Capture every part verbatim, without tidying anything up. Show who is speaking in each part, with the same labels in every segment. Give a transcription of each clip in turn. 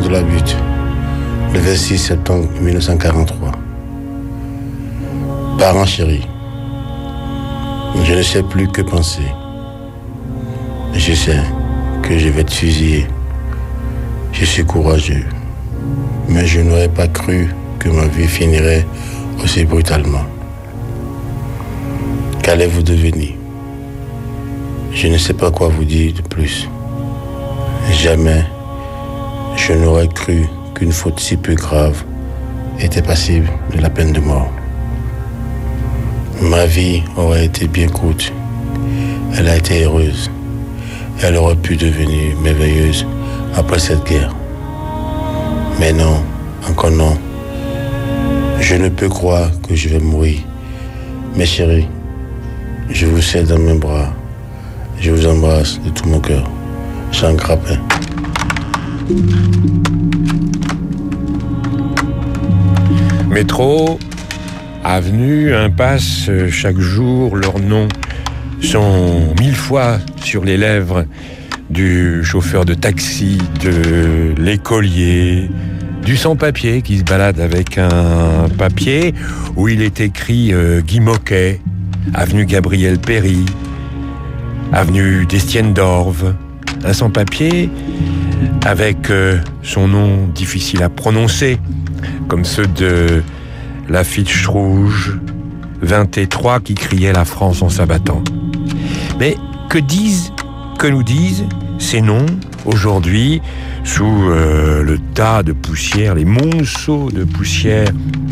Speaker 1: de la Butte, le vingt-six septembre mille neuf cent quarante-trois. Parents chéris, je ne sais plus que penser. Je sais que je vais être fusillé. Je suis courageux, mais je n'aurais pas cru que ma vie finirait aussi brutalement. Qu'allez-vous devenir? Je ne sais pas quoi vous dire de plus. Jamais je n'aurais cru qu'une faute si peu grave était passible de la peine de mort. Ma vie aurait été bien courte. Elle a été heureuse. Elle aurait pu devenir merveilleuse après cette guerre. Mais non, encore non. Je ne peux croire que je vais mourir. Mes chéris, je vous serre dans mes bras. Je vous embrasse de tout mon cœur. Jean Grappin.
Speaker 2: Métro, avenue, impasse, chaque jour, leurs noms sont mille fois sur les lèvres du chauffeur de taxi, de l'écolier, du sans-papier qui se balade avec un papier où il est écrit euh, Guy Moquet, avenue Gabriel Péry, avenue d'Estienne d'Orve, un sans-papier avec euh, son nom difficile à prononcer, comme ceux de l'affiche rouge vingt-trois qui criait la France en s'abattant. Mais que disent, que nous disent ces noms aujourd'hui sous euh, le tas de poussière, les monceaux de poussière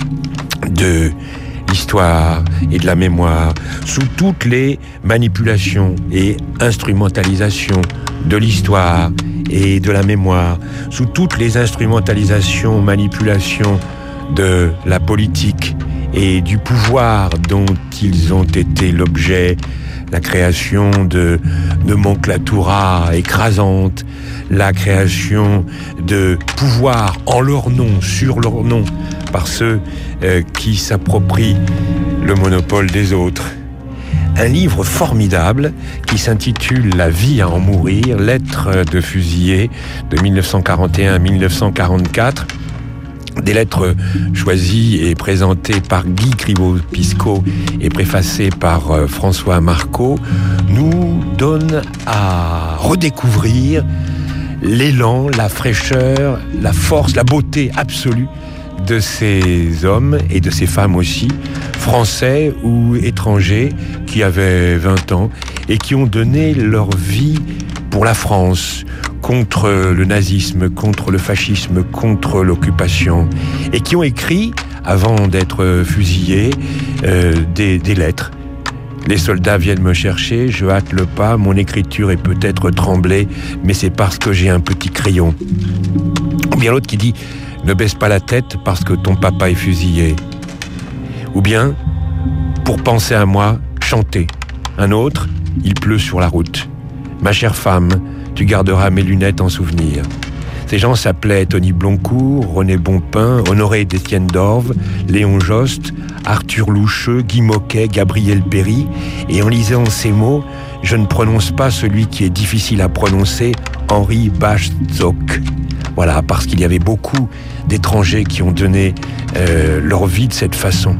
Speaker 2: de l'histoire et de la mémoire, sous toutes les manipulations et instrumentalisations de l'histoire et de la mémoire, sous toutes les instrumentalisations, manipulations de la politique et du pouvoir dont ils ont été l'objet, la création de nomenclaturas écrasantes, la création de pouvoirs en leur nom, sur leur nom, par ceux euh, qui s'approprient le monopole des autres. Un livre formidable qui s'intitule « La vie à en mourir », lettres de fusillés de mille neuf cent quarante et un à mille neuf cent quarante-quatre. Des lettres choisies et présentées par Guy Criveau-Piscot et préfacées par euh, François Marcot nous donnent à redécouvrir l'élan, la fraîcheur, la force, la beauté absolue de ces hommes et de ces femmes aussi, français ou étrangers, qui avaient vingt ans et qui ont donné leur vie pour la France, contre le nazisme, contre le fascisme, contre l'occupation, et qui ont écrit, avant d'être fusillés, euh, des, des lettres. Les soldats viennent me chercher, je hâte le pas, mon écriture est peut-être tremblée, mais c'est parce que j'ai un petit crayon. Ou bien l'autre qui dit « Ne baisse pas la tête parce que ton papa est fusillé ». Ou bien « Pour penser à moi, chantez ». Un autre « Il pleut sur la route ». Ma chère femme, tu garderas mes lunettes en souvenir. Ces gens s'appelaient Tony Bloncourt, René Bonpin, Honoré d'Estienne d'Orve, Léon Jost, Arthur Loucheux, Guy Moquet, Gabriel Péry. Et en lisant ces mots, je ne prononce pas celui qui est difficile à prononcer, Henri Bachzok. Voilà, parce qu'il y avait beaucoup d'étrangers qui ont donné euh, leur vie de cette façon.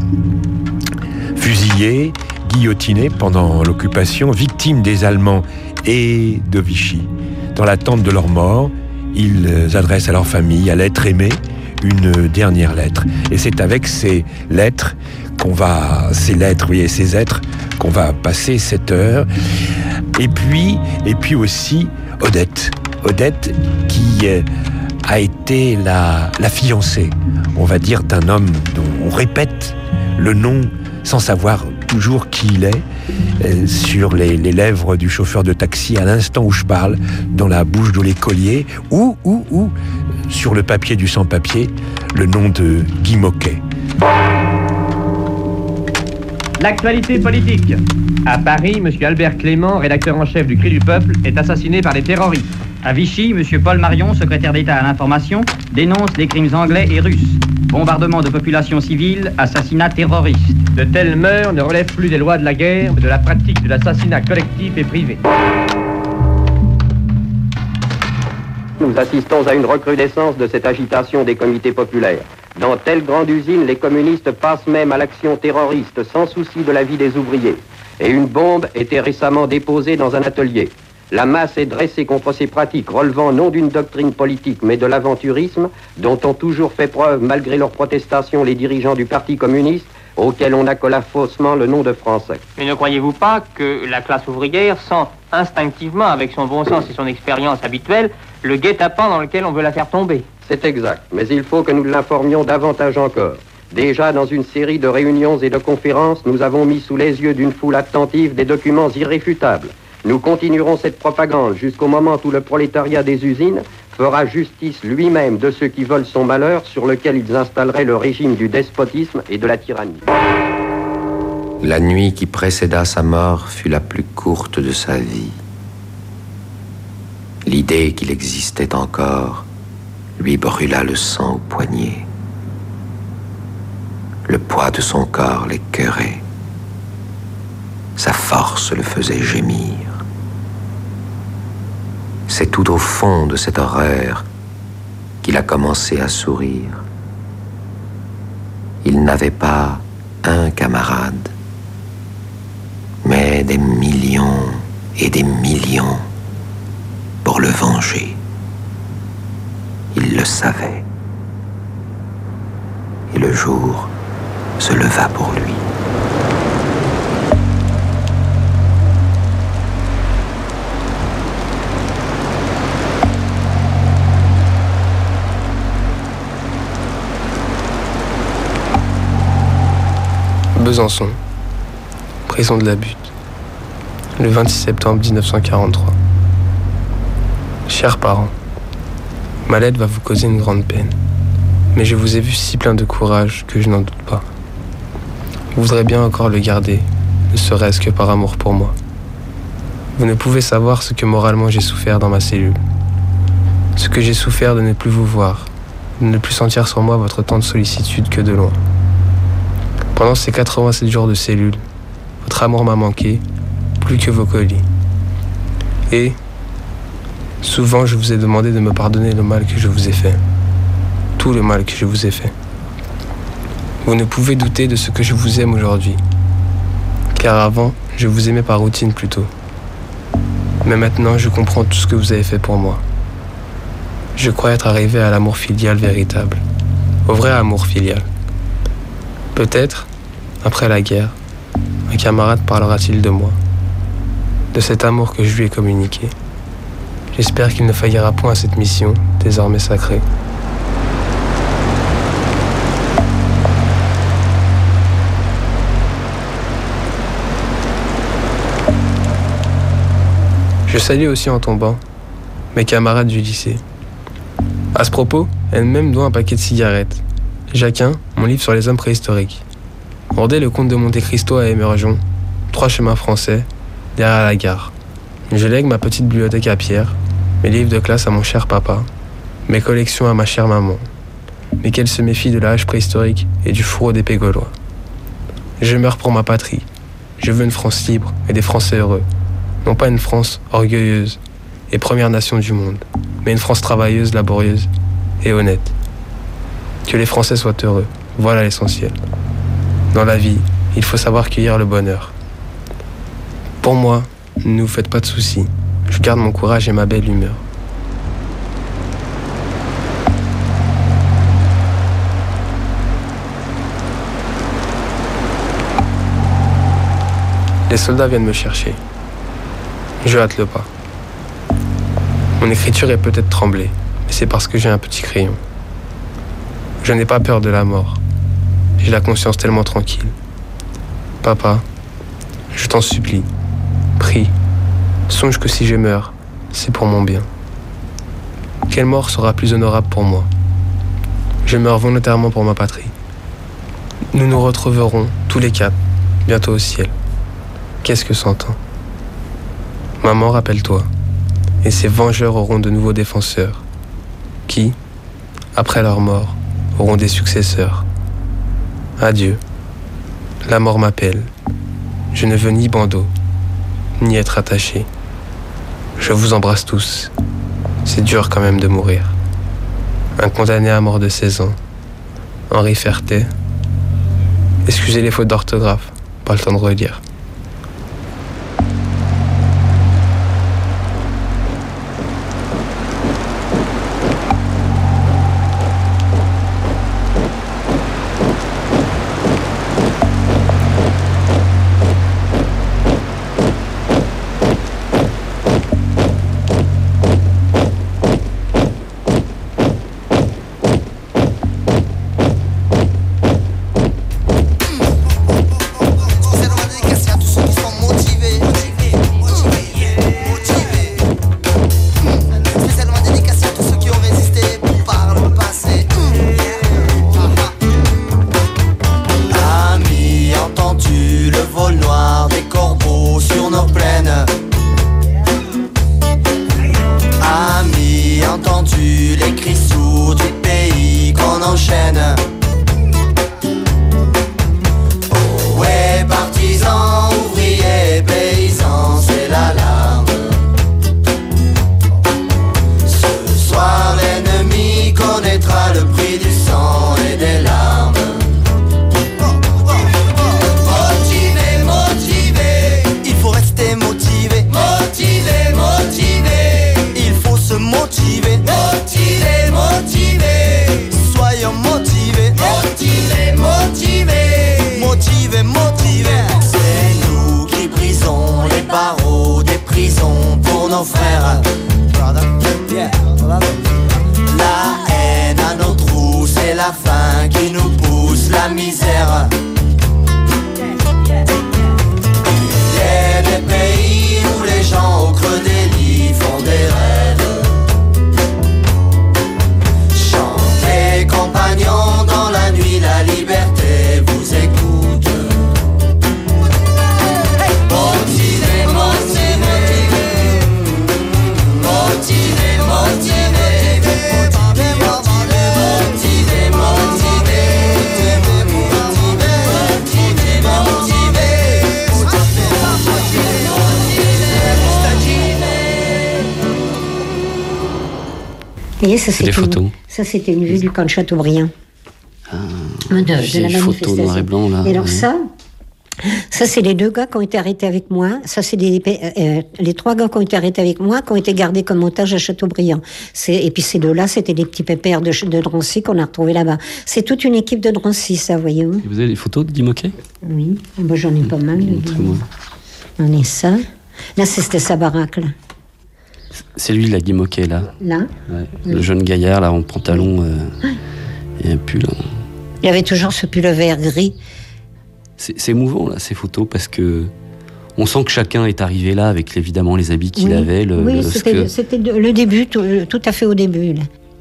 Speaker 2: Fusillés, guillotinés pendant l'occupation, victimes des Allemands et de Vichy. Dans l'attente de leur mort, ils adressent à leur famille, à l'être aimé, une dernière lettre. Et c'est avec ces lettres qu'on va, ces lettres, oui, et ces êtres, qu'on va passer cette heure. Et puis, et puis aussi Odette. Odette qui a été la, la fiancée, on va dire, d'un homme dont on répète le nom sans savoir toujours qui il est, euh, sur les, les lèvres du chauffeur de taxi à l'instant où je parle, dans la bouche de l'écolier, ou, ou, ou, sur le papier du sans-papier, le nom de Guy Moquet.
Speaker 3: L'actualité politique. À Paris, M. Albert Clément, rédacteur en chef du Cri du Peuple, est assassiné par des terroristes. À Vichy, M. Paul Marion, secrétaire d'État à l'information, dénonce les crimes anglais et russes. Bombardement de populations civiles, assassinat terroriste. De tels meurtres ne relèvent plus des lois de la guerre, mais de la pratique de l'assassinat collectif et privé.
Speaker 4: Nous assistons à une recrudescence de cette agitation des comités populaires. Dans telle grande usine, les communistes passent même à l'action terroriste sans souci de la vie des ouvriers. Et une bombe était récemment déposée dans un atelier. La masse est dressée contre ces pratiques relevant non d'une doctrine politique mais de l'aventurisme dont ont toujours fait preuve malgré leurs protestations les dirigeants du Parti communiste auquel on accola faussement le nom de Français.
Speaker 5: Mais ne croyez-vous pas que la classe ouvrière sent instinctivement, avec son bon sens et son expérience habituelle, le guet-apens dans lequel on veut la faire tomber?
Speaker 4: C'est exact, mais il faut que nous l'informions davantage encore. Déjà, dans une série de réunions et de conférences, nous avons mis sous les yeux d'une foule attentive des documents irréfutables. Nous continuerons cette propagande jusqu'au moment où le prolétariat des usines fera justice lui-même de ceux qui veulent son malheur, sur lequel ils installeraient le régime du despotisme et de la tyrannie.
Speaker 6: La nuit qui précéda sa mort fut la plus courte de sa vie. L'idée qu'il existait encore lui brûla le sang au poignet. Le poids de son corps l'écœurait. Sa force le faisait gémir. C'est tout au fond de cette horreur qu'il a commencé à sourire. Il n'avait pas un camarade, mais des millions et des millions pour le venger. Il le savait. Et le jour se leva pour lui.
Speaker 7: Besançon, prison de la Butte, le vingt-six septembre mille neuf cent quarante-trois. Chers parents, ma lettre va vous causer une grande peine, mais je vous ai vu si plein de courage que je n'en doute pas. Vous voudrez bien encore le garder, ne serait-ce que par amour pour moi. Vous ne pouvez savoir ce que moralement j'ai souffert dans ma cellule, ce que j'ai souffert de ne plus vous voir, de ne plus sentir sur moi votre tant de sollicitude que de loin. Pendant ces quatre-vingt-sept jours de cellule, votre amour m'a manqué, plus que vos colis. Et, souvent, je vous ai demandé de me pardonner le mal que je vous ai fait. Tout le mal que je vous ai fait. Vous ne pouvez douter de ce que je vous aime aujourd'hui. Car avant, je vous aimais par routine plutôt. Mais maintenant, je comprends tout ce que vous avez fait pour moi. Je crois être arrivé à l'amour filial véritable. Au vrai amour filial. Peut-être, après la guerre, un camarade parlera-t-il de moi, de cet amour que je lui ai communiqué. J'espère qu'il ne faillira point à cette mission, désormais sacrée. Je salue aussi en tombant mes camarades du lycée. À ce propos, elle-même doit un paquet de cigarettes. Jacquin, mon livre sur les hommes préhistoriques. Bordé le comte de Monte Cristo à Émergeon, trois chemins français, derrière la gare. Je lègue ma petite bibliothèque à Pierre, mes livres de classe à mon cher papa, mes collections à ma chère maman, mais qu'elle se méfie de l'âge préhistorique et du fourreau d'épée gaulois. Je meurs pour ma patrie. Je veux une France libre et des Français heureux. Non pas une France orgueilleuse et première nation du monde, mais une France travailleuse, laborieuse et honnête. Que les Français soient heureux, voilà l'essentiel. Dans la vie, il faut savoir cueillir le bonheur. Pour moi, ne vous faites pas de soucis. Je garde mon courage et ma belle humeur. Les soldats viennent me chercher. Je hâte le pas. Mon écriture est peut-être tremblée, mais c'est parce que j'ai un petit crayon. Je n'ai pas peur de la mort. J'ai la conscience tellement tranquille. Papa, je t'en supplie, prie, songe que si je meurs, c'est pour mon bien. Quelle mort sera plus honorable pour moi? Je meurs volontairement pour ma patrie. Nous nous retrouverons tous les quatre, bientôt au ciel. Qu'est-ce que s'entend? Maman, rappelle-toi, et ces vengeurs auront de nouveaux défenseurs, qui, après leur mort, auront des successeurs. Adieu. La mort m'appelle. Je ne veux ni bandeau, ni être attaché. Je vous embrasse tous. C'est dur quand même de mourir. Un condamné à mort de seize ans. Henri Ferté. Excusez les fautes d'orthographe, pas le temps de relire.
Speaker 8: voyez, ça c'était
Speaker 9: des photos.
Speaker 8: Une, ça c'était une vue du camp de Chateaubriand.
Speaker 9: Ah,
Speaker 8: de, de la
Speaker 9: photos noir et blanc là.
Speaker 8: Et alors
Speaker 9: ouais.
Speaker 8: ça, ça c'est les deux gars qui ont été arrêtés avec moi. Ça c'est les, euh, les trois gars qui ont été arrêtés avec moi, qui ont été gardés comme otages à Chateaubriand. C'est, et puis ces deux-là, c'était les petits pépères de, de Drancy qu'on a retrouvés là-bas. C'est toute une équipe de Drancy, ça, voyez-vous.
Speaker 9: Et vous avez des photos de Guy Moquet ?
Speaker 8: Oui, ah bah, j'en ai pas mal.
Speaker 9: Montrez-moi.
Speaker 8: On est ça. Là, c'était sa baraque, là.
Speaker 9: C'est lui, la Guy Moquet, là.
Speaker 8: Là
Speaker 9: ouais. Le jeune gaillard, là, en pantalon euh, et un pull. Hein.
Speaker 8: Il avait toujours ce pull vert gris.
Speaker 9: C'est, c'est émouvant, là, ces photos, parce que on sent que chacun est arrivé là avec, évidemment, les habits qu'il
Speaker 8: oui.
Speaker 9: avait. Le,
Speaker 8: oui,
Speaker 9: le,
Speaker 8: c'était,
Speaker 9: que...
Speaker 8: c'était le début, tout, tout à fait au début, là.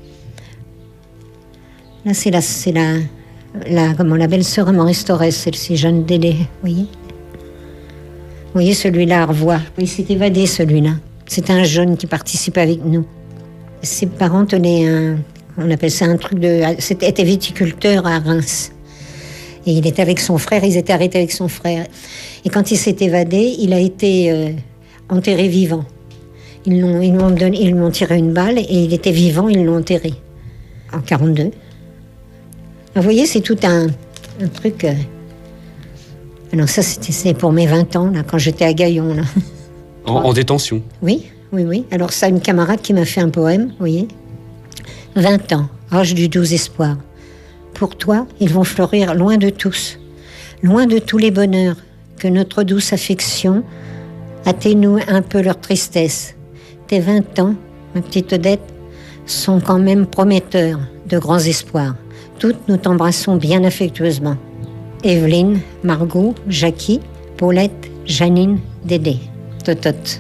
Speaker 8: Là, c'est la, c'est la, la, comment, la belle-sœur à Maurice Torres, celle-ci, Jeanne Dédé, vous voyez. Vous voyez, celui-là, à revoir. Il s'est évadé, celui-là. C'était un jeune qui participait avec nous. Ses parents tenaient un, on appelle ça un truc de, c'était, était viticulteur à Reims. Et il était avec son frère, ils étaient arrêtés avec son frère. Et quand il s'est évadé, il a été euh, enterré vivant. Ils l'ont, ils, l'ont donné, ils lui ont tiré une balle et il était vivant, ils l'ont enterré. En quarante-deux. Vous voyez, c'est tout un, un truc... Euh... Alors ça, c'était, c'était pour mes vingt ans, là, quand j'étais à Gaillon, là.
Speaker 9: En, en détention.
Speaker 8: Oui, oui, oui. Alors ça, une camarade qui m'a fait un poème, vous voyez. vingt ans, âge du doux espoir. Pour toi, ils vont fleurir loin de tous, loin de tous les bonheurs, que notre douce affection atténue un peu leur tristesse. Tes vingt ans, ma petite Odette, sont quand même prometteurs de grands espoirs. Toutes nous t'embrassons bien affectueusement. Evelyne, Margot, Jackie, Paulette, Janine, Dédé. Totote.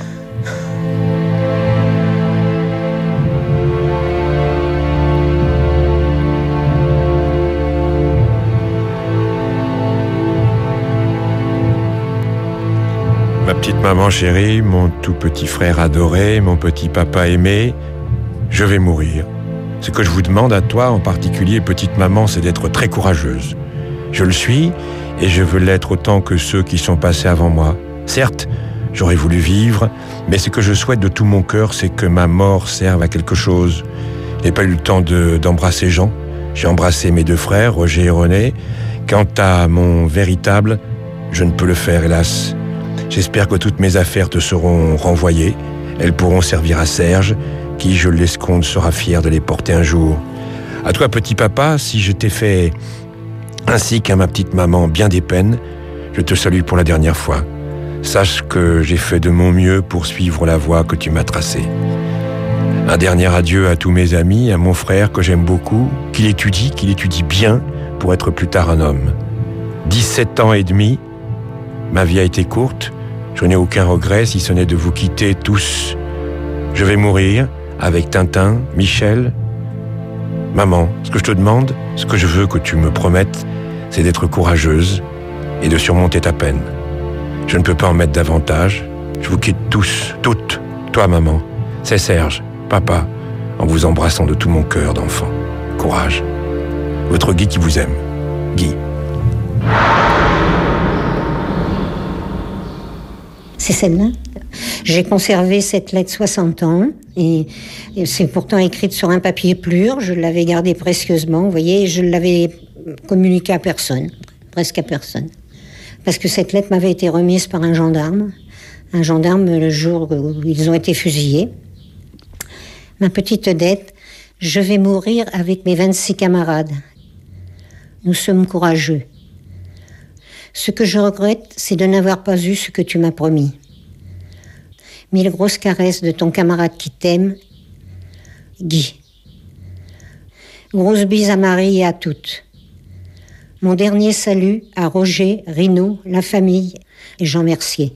Speaker 2: Ma petite maman chérie, mon tout petit frère adoré, mon petit papa aimé, je vais mourir. Ce que je vous demande à toi en particulier, petite maman, c'est d'être très courageuse. Je le suis et je veux l'être autant que ceux qui sont passés avant moi. Certes, J'aurais voulu vivre, mais ce que je souhaite de tout mon cœur, c'est que ma mort serve à quelque chose. Je n'ai pas eu le temps de, d'embrasser Jean. J'ai embrassé mes deux frères, Roger et René. Quant à mon véritable, je ne peux le faire, hélas. J'espère que toutes mes affaires te seront renvoyées. Elles pourront servir à Serge, qui, je l'escompte, sera fier de les porter un jour. À toi, petit papa, si je t'ai fait, ainsi qu'à ma petite maman, bien des peines, je te salue pour la dernière fois. Sache que j'ai fait de mon mieux pour suivre la voie que tu m'as tracée. Un dernier adieu à tous mes amis, à mon frère que j'aime beaucoup, qu'il étudie, qu'il étudie bien pour être plus tard un homme. dix-sept ans et demi, ma vie a été courte, je n'ai aucun regret si ce n'est de vous quitter tous. Je vais mourir avec Tintin, Michel. Maman, ce que je te demande, ce que je veux que tu me promettes, c'est d'être courageuse et de surmonter ta peine. Je ne peux pas en mettre davantage. Je vous quitte tous, toutes. Toi, maman, c'est Serge, papa, en vous embrassant de tout mon cœur d'enfant. Courage. Votre Guy qui vous aime. Guy.
Speaker 8: C'est celle-là. J'ai conservé cette lettre soixante ans et, et c'est pourtant écrite sur un papier plure. Je l'avais gardée précieusement, vous voyez, je l'avais communiquée à personne, presque à personne. Parce que cette lettre m'avait été remise par un gendarme, un gendarme le jour où ils ont été fusillés. Ma petite dette, je vais mourir avec mes vingt-six camarades. Nous sommes courageux. Ce que je regrette, c'est de n'avoir pas eu ce que tu m'as promis. Mille grosses caresses de ton camarade qui t'aime, Guy. Grosse bise à Marie et à toutes. Mon dernier salut à Roger, Rino, la famille et Jean Mercier.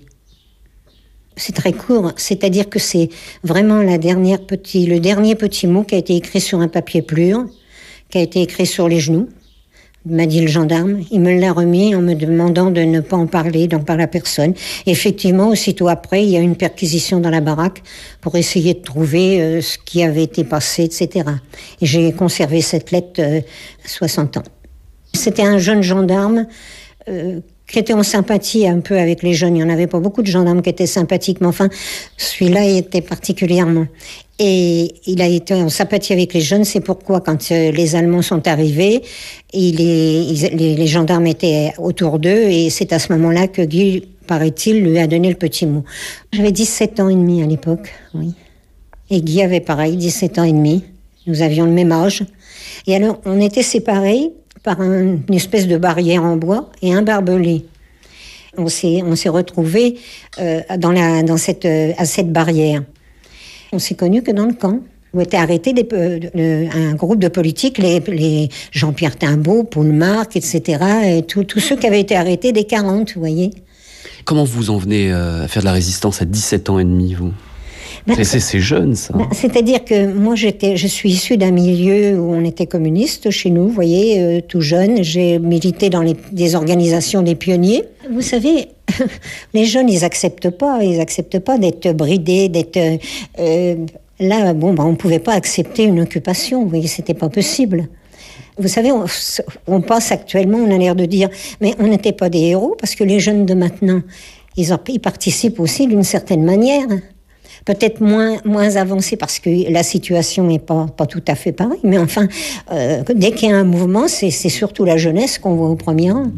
Speaker 8: C'est très court, c'est-à-dire que c'est vraiment la dernière petit, le dernier petit mot qui a été écrit sur un papier plure, qui a été écrit sur les genoux, m'a dit le gendarme. Il me l'a remis en me demandant de ne pas en parler, d'en parler à personne. Et effectivement, aussitôt après, il y a eu une perquisition dans la baraque pour essayer de trouver euh, ce qui avait été passé, et cetera. Et j'ai conservé cette lettre euh, soixante ans. C'était un jeune gendarme euh, qui était en sympathie un peu avec les jeunes. Il n'y en avait pas beaucoup de gendarmes qui étaient sympathiques, mais enfin, celui-là il était particulièrement. Et il a été en sympathie avec les jeunes, c'est pourquoi quand euh, les Allemands sont arrivés, il est, ils, les, les gendarmes étaient autour d'eux, et c'est à ce moment-là que Guy, paraît-il, lui a donné le petit mot. J'avais dix-sept ans et demi à l'époque, oui. Et Guy avait pareil, dix-sept ans et demi. Nous avions le même âge. Et alors, on était séparés par un, une espèce de barrière en bois et un barbelé. On s'est, on s'est retrouvés euh, dans la, dans cette, euh, à cette barrière. On s'est connus que dans le camp, où étaient arrêtés des, euh, un groupe de politiques, les, les Jean-Pierre Timbaud, Paul Marc, et cetera, et tous ceux qui avaient été arrêtés des quarante, vous voyez.
Speaker 9: Comment vous en venez euh, à faire de la résistance à dix-sept ans et demi, vous ? Ben, c'est, c'est jeune, ça.
Speaker 8: Ben, c'est-à-dire que moi, j'étais, je suis issue d'un milieu où on était communiste chez nous, vous voyez, euh, tout jeune. J'ai milité dans les, des organisations des pionniers. Vous savez, les jeunes, ils acceptent pas, ils acceptent pas d'être bridés, d'être... Euh, là, bon, ben, on pouvait pas accepter une occupation, vous voyez, c'était pas possible. Vous savez, on, on passe actuellement, on a l'air de dire, mais on n'était pas des héros, parce que les jeunes de maintenant, ils, ont, ils participent aussi d'une certaine manière. Peut-être moins, moins avancé parce que la situation n'est pas, pas tout à fait pareille. Mais enfin, euh, dès qu'il y a un mouvement, c'est, c'est surtout la jeunesse qu'on voit au premier rang.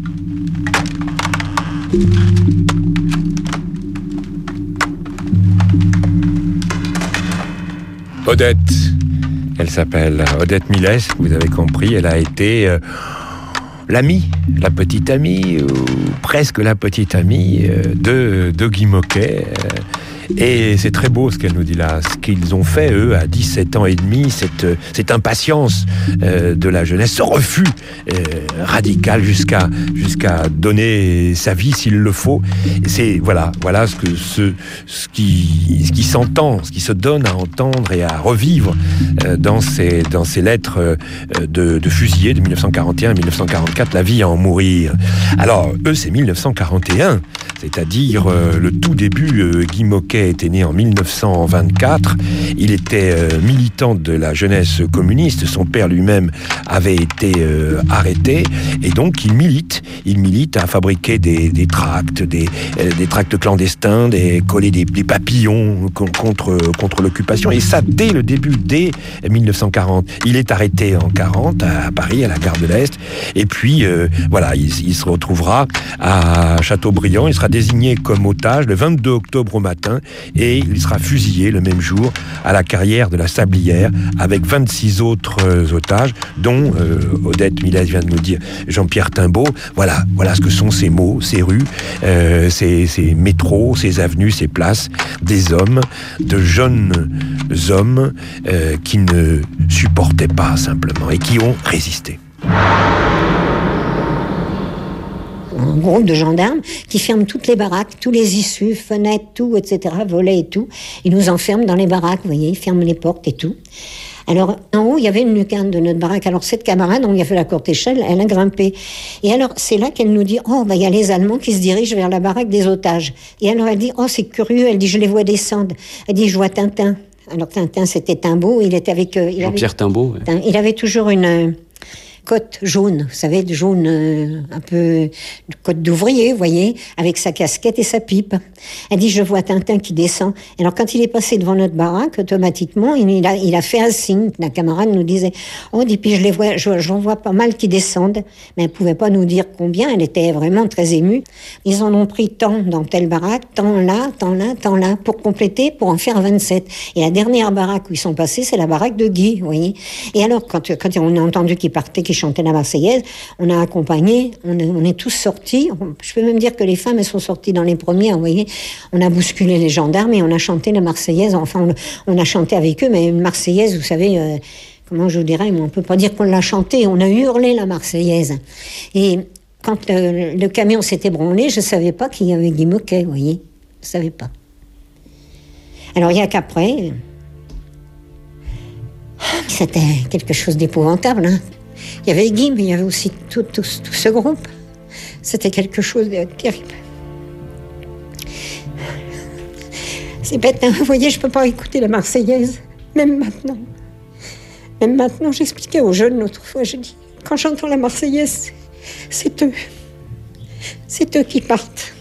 Speaker 2: Odette, elle s'appelle Odette Milès, vous avez compris. Elle a été euh, l'amie, la petite amie, ou presque la petite amie euh, de, de Guy Môquet. Euh, Et c'est très beau ce qu'elle nous dit là, ce qu'ils ont fait, eux, à dix-sept ans et demi, cette, cette impatience euh, de la jeunesse, ce refus euh, radical jusqu'à, jusqu'à donner sa vie s'il le faut. Et c'est, voilà, voilà ce, que, ce, ce, qui, ce qui s'entend, ce qui se donne à entendre et à revivre euh, dans, ces, dans ces lettres euh, de, de fusillés de mille neuf cent quarante et un à mille neuf cent quarante-quatre, la vie à en mourir. Alors, eux, c'est mille neuf cent quarante et un, c'est-à-dire euh, le tout début. euh, Guy Môquet était né en mille neuf cent vingt-quatre, il était euh, militant de la jeunesse communiste, son père lui-même avait été euh, arrêté, et donc il milite, il milite à fabriquer des, des tracts, des, euh, des tracts clandestins, des, coller des, des papillons contre, contre l'occupation, et ça dès le début, dès mille neuf cent quarante. Il est arrêté en quarante à Paris, à la gare de l'Est, et puis euh, voilà, il, il se retrouvera à Châteaubriand, il sera désigné comme otage le vingt-deux octobre au matin, et il sera fusillé le même jour à la carrière de la Sablière avec vingt-six autres euh, otages, dont euh, Odette Milès vient de nous dire Jean-Pierre Timbaud. Voilà, voilà ce que sont ces mots, ces rues, euh, ces, ces métros, ces avenues, ces places, des hommes, de jeunes hommes euh, qui ne supportaient pas simplement et qui ont résisté.
Speaker 8: Un groupe de gendarmes qui ferment toutes les baraques, tous les issues, fenêtres, tout, et cetera, volets et tout. Ils nous enferment dans les baraques, vous voyez, ils ferment les portes et tout. Alors, en haut, il y avait une lucarne de notre baraque. Alors, cette camarade, on lui a fait la courte échelle, elle a grimpé. Et alors, c'est là qu'elle nous dit, oh, bah, il y a les Allemands qui se dirigent vers la baraque des otages. Et alors, elle dit, oh, c'est curieux. Elle dit, je les vois descendre. Elle dit, je vois Tintin. Alors, Tintin, c'était Timbaud. Il était avec... Euh, il
Speaker 9: Jean-Pierre
Speaker 8: avait,
Speaker 9: Timbaud. Ouais.
Speaker 8: Il avait toujours une... Euh, cotte jaune, vous savez, jaune euh, un peu cotte d'ouvrier, vous voyez, avec sa casquette et sa pipe. Elle dit, je vois Tintin qui descend. Et alors, quand il est passé devant notre baraque, automatiquement, il, il, a, il a fait un signe. La camarade nous disait, oh, et puis je les vois, je, j'en vois pas mal qui descendent. Mais elle pouvait pas nous dire combien, elle était vraiment très émue. Ils en ont pris tant dans telle baraque, tant là, tant là, tant là, pour compléter, pour en faire vingt-sept. Et la dernière baraque où ils sont passés, c'est la baraque de Guy, vous voyez. Et alors, quand, quand on a entendu qu'il partait, qu'il chantait la Marseillaise, on a accompagné, on est, on est tous sortis. Je peux même dire que les femmes, elles sont sorties dans les premières, vous voyez. On a bousculé les gendarmes et on a chanté la Marseillaise. Enfin, on, on a chanté avec eux, mais une Marseillaise, vous savez, euh, comment je vous dirais, on ne peut pas dire qu'on l'a chantée, on a hurlé la Marseillaise. Et quand le, le camion s'est ébranlé, je ne savais pas qu'il y avait Guy Môquet, vous voyez. Je ne savais pas. Alors, il y a qu'après, c'était quelque chose d'épouvantable, hein. Il y avait Guy, mais il y avait aussi tout, tout, tout ce groupe. C'était quelque chose de terrible. C'est bête, hein. Vous voyez, je ne peux pas écouter la Marseillaise, même maintenant. Même maintenant, j'expliquais aux jeunes l'autre fois, je dis, quand j'entends la Marseillaise, c'est eux. C'est eux qui partent.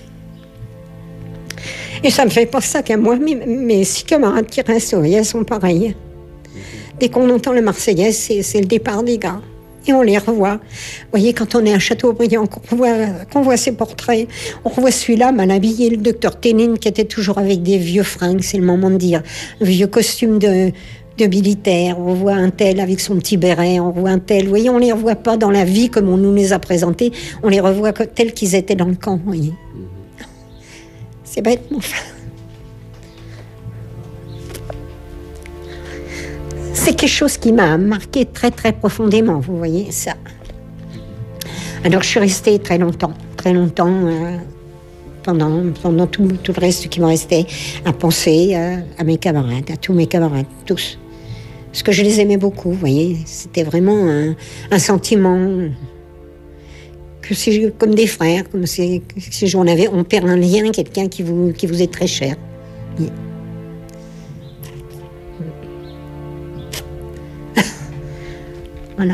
Speaker 8: Et ça ne me fait pas ça qu'à moi, mais mes six camarades qui restent, vous voyez, elles sont pareilles. Dès qu'on entend la Marseillaise, c'est, c'est le départ des gars. Et on les revoit. Vous voyez, quand on est à Châteaubriand, qu'on voit, qu'on voit ces portraits, on revoit celui-là, mal habillé, le docteur Ténine, qui était toujours avec des vieux fringues, c'est le moment de dire, un vieux costume de, de militaire. On voit un tel avec son petit béret, on voit un tel. Vous voyez, on les revoit pas dans la vie comme on nous les a présentés, on les revoit tels qu'ils étaient dans le camp, vous voyez. C'est bête, mais enfin... C'est quelque chose qui m'a marqué très très profondément, vous voyez, ça. Alors je suis restée très longtemps, très longtemps, euh, pendant, pendant tout, tout le reste qui me restait, à penser euh, à mes camarades, à tous mes camarades, tous. Parce que je les aimais beaucoup, vous voyez, c'était vraiment un, un sentiment que c'est comme des frères, comme si, si on, avait, on perd un lien, quelqu'un qui vous, qui vous est très cher. Oui. Voilà.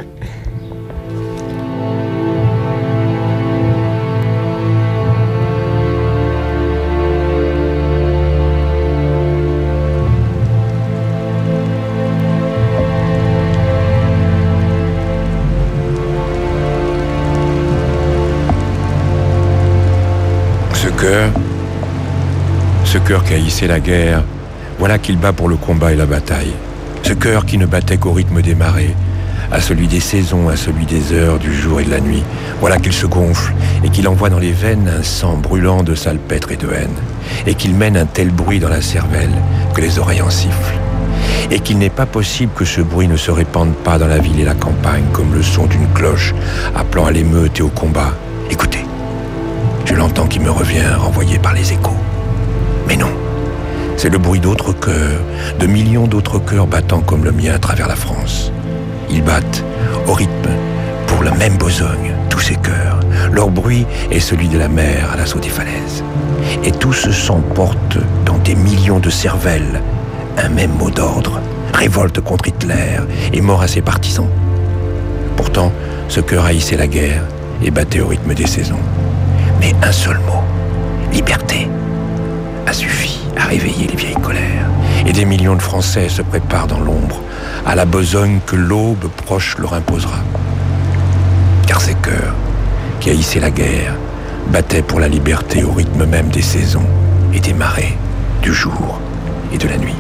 Speaker 2: Ce cœur, ce cœur qui haïssait la guerre, voilà qu'il bat pour le combat et la bataille. Ce cœur qui ne battait qu'au rythme des marées, à celui des saisons, à celui des heures, du jour et de la nuit. Voilà qu'il se gonfle et qu'il envoie dans les veines un sang brûlant de salpêtre et de haine, et qu'il mène un tel bruit dans la cervelle que les oreilles en sifflent, et qu'il n'est pas possible que ce bruit ne se répande pas dans la ville et la campagne comme le son d'une cloche appelant à l'émeute et au combat. Écoutez, je l'entends qui me revient renvoyé par les échos. Mais non, c'est le bruit d'autres cœurs, de millions d'autres cœurs battant comme le mien à travers la France. Ils battent au rythme pour la même besogne, tous ces cœurs. Leur bruit est celui de la mer à l'assaut des falaises.
Speaker 10: et tous s'emportent dans des millions de cervelles un même mot d'ordre, révolte contre Hitler et mort à ses partisans. Pourtant, ce cœur haïssait la guerre et battait au rythme des saisons. Mais un seul mot, liberté, a suffi à réveiller les vieilles colères. Et des millions de Français se préparent dans l'ombre à la besogne que l'aube proche leur imposera. Car ces cœurs qui haïssaient la guerre battaient pour la liberté au rythme même des saisons et des marées, du jour et de la nuit.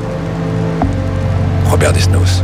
Speaker 10: Robert Desnos.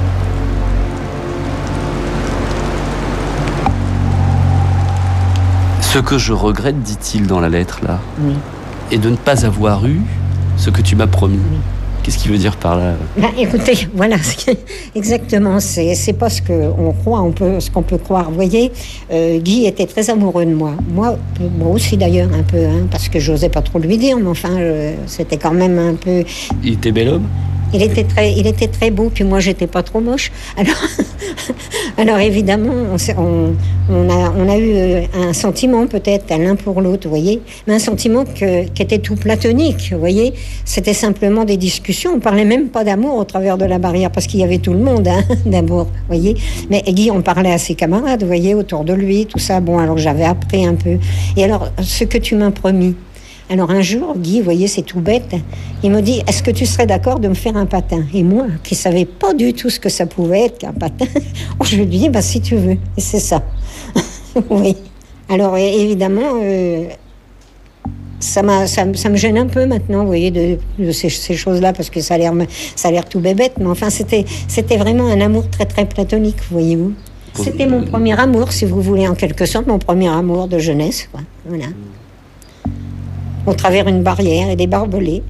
Speaker 9: Ce que je regrette, dit-il dans la lettre là,
Speaker 8: Oui.
Speaker 9: est de ne pas avoir eu ce que tu m'as promis.
Speaker 8: Oui.
Speaker 9: Qu'est-ce qu'il veut dire par là?
Speaker 8: Ben, écoutez, voilà, exactement, c'est, c'est pas ce qu'on croit, on peut, ce qu'on peut croire. Vous voyez, euh, Guy était très amoureux de moi. Moi, moi aussi d'ailleurs, un peu, hein, parce que j'osais pas trop lui dire, mais enfin, je, c'était quand même un peu...
Speaker 9: Il était bel homme?
Speaker 8: Il était très, il était très beau, puis moi j'étais pas trop moche. Alors, alors évidemment, on, s'est- on, on a, on a eu un sentiment peut-être l'un pour l'autre, vous voyez, mais un sentiment que, qui était tout platonique, vous voyez. C'était simplement des discussions. On parlait même pas d'amour au travers de la barrière, parce qu'il y avait tout le monde, hein, d'amour, vous voyez. Mais Guy, on parlait à ses camarades, vous voyez, autour de lui, tout ça. Bon, alors j'avais appris un peu. Et alors, ce que tu m'as promis. Alors un jour, Guy, vous voyez, c'est tout bête, il me dit, est-ce que tu serais d'accord de me faire un patin? Et moi, qui savais pas du tout ce que ça pouvait être qu'un patin, je lui dis, bah si tu veux, et c'est ça. Oui. Alors é- évidemment, euh, ça, m'a, ça, me- ça me gêne un peu maintenant, vous voyez, de, de ces, ces choses-là, parce que ça a l'air, me- ça a l'air tout bébête, mais enfin, c'était, c'était vraiment un amour très très platonique, voyez-vous. C'était mon premier amour, si vous voulez, en quelque sorte, mon premier amour de jeunesse, quoi. Voilà. Au travers une barrière et des barbelés.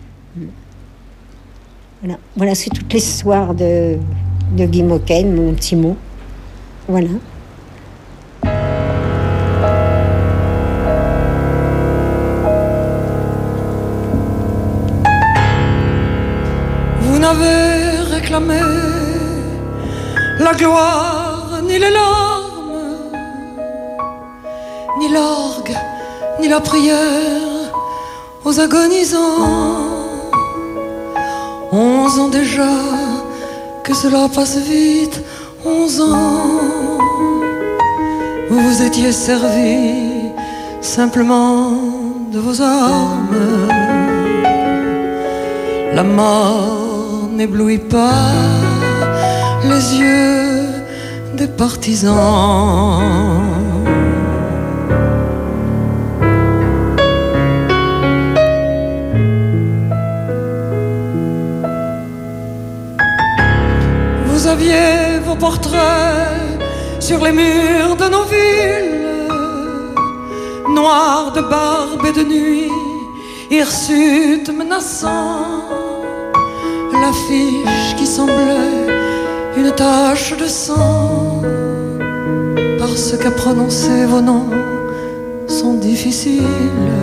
Speaker 8: Voilà, voilà c'est toute l'histoire de, de Guy Moquet, mon petit mot. Voilà.
Speaker 11: Vous n'avez réclamé la gloire, ni les larmes, ni l'orgue, ni la prière aux agonisants. Onze ans déjà, que cela passe vite, onze ans. Vous vous étiez servi simplement de vos armes. La mort n'éblouit pas les yeux des partisans. Vous aviez vos portraits sur les murs de nos villes, noirs de barbe et de nuit, hirsutes menaçants. L'affiche qui semblait une tache de sang, parce qu'à prononcer vos noms sont difficiles.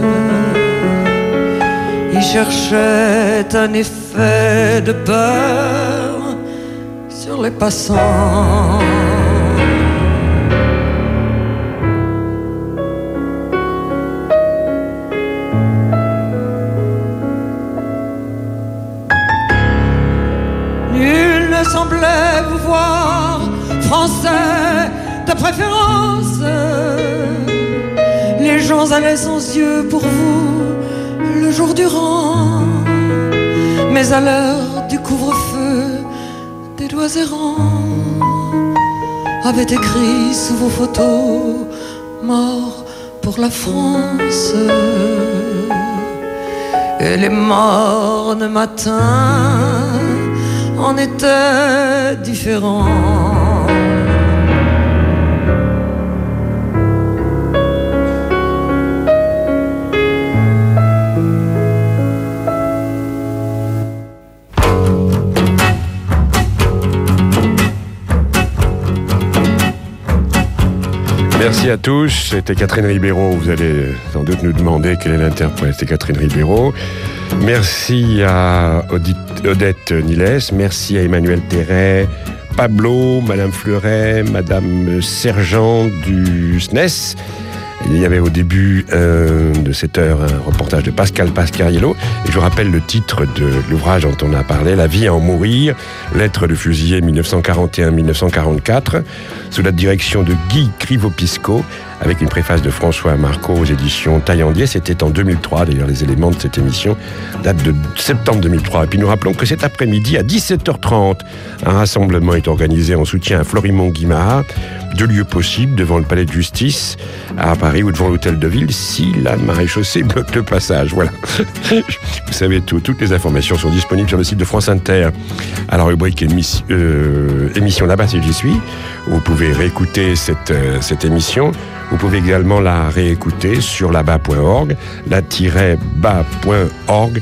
Speaker 11: Il cherchait un effet de peur sur les passants. Nul ne semblait vous voir français de préférence. Les gens allaient sans yeux pour vous le jour durant. Mais à l'heure du couvre-feu, des doigts errants avaient écrit sous vos photos « Mort pour la France ». Et les mornes matins en étaient différents.
Speaker 2: Merci à tous. C'était Catherine Ribeiro. Vous allez sans doute nous demander quel est l'interprète. C'est Catherine Ribeiro. Merci à Odette Niles. Merci à Emmanuel Terret, Pablo, Madame Fleuret, Madame Sergent du S N E S Il y avait au début euh, de cette heure un reportage de Pascal Pasquariello. Et je vous rappelle le titre de l'ouvrage dont on a parlé, La vie à en mourir, lettres de fusillés mille neuf cent quarante et un à mille neuf cent quarante-quatre, sous la direction de Guy Crivopisco, avec une préface de François Marco aux éditions Taillandier. C'était en deux mille trois, d'ailleurs les éléments de cette émission datent de septembre deux mille trois. Et puis nous rappelons que cet après-midi, à dix-sept heures trente, un rassemblement est organisé en soutien à Florimond-Guimard, deux lieux possibles, devant le palais de justice à Paris ou devant l'hôtel de ville, si la maréchaussée bloque le passage. Voilà. Vous savez tout. Toutes les informations sont disponibles sur le site de France Inter, à la rubrique émission, euh, émission Là-bas si j'y suis. Vous pouvez réécouter cette, euh, cette émission. Vous pouvez également la réécouter sur là bas point org, la tiret bas point org.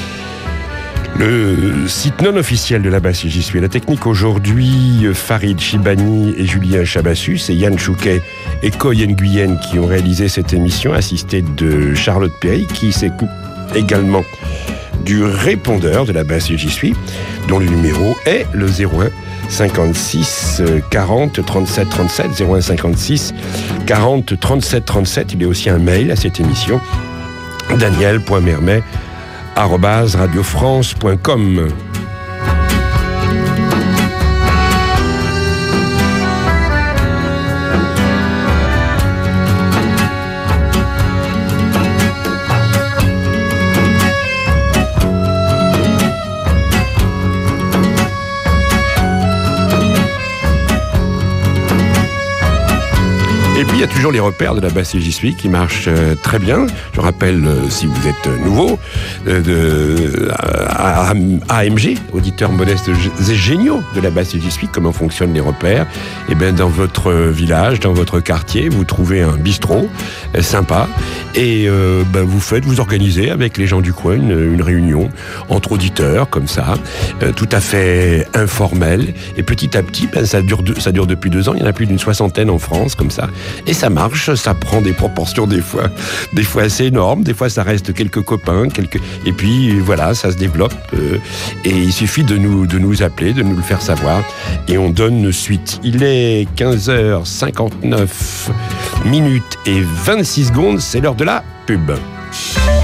Speaker 2: Le site non officiel de Là-bas si j'y suis. La technique aujourd'hui, Farid Chibani et Julien Chabassus et Yann Chouquet et Koy Nguyen qui ont réalisé cette émission, assistés de Charlotte Perry qui s'écoute également du répondeur de Là-bas si j'y suis, dont le numéro est le zéro un cinquante-six quarante trente-sept trente-sept, zéro un cinquante-six quarante trente-sept trente-sept. Il y a aussi un mail à cette émission, daniel point mermet arobase radio france point com. Et puis il y a toujours les repères de Là-bas si j'y suis qui marchent euh, très bien. Je rappelle, euh, si vous êtes euh, nouveau, euh, de A M G, auditeurs modestes et géniaux de Là-bas si j'y suis, comment fonctionnent les repères. Et bien dans votre village, dans votre quartier, vous trouvez un bistrot euh, sympa et euh, ben, vous faites, vous organisez avec les gens du coin une, une réunion entre auditeurs comme ça, euh, tout à fait informelle. Et petit à petit, ben, ça dure, de, ça dure depuis deux ans. Il y en a plus d'une soixantaine en France comme ça. Et ça marche, ça prend des proportions des fois, des fois assez énormes, des fois ça reste quelques copains, quelques... et puis voilà, ça se développe. Euh, et il suffit de nous, de nous appeler, de nous le faire savoir, et on donne suite. Il est quinze heures cinquante-neuf minutes et vingt-six secondes, c'est l'heure de la pub.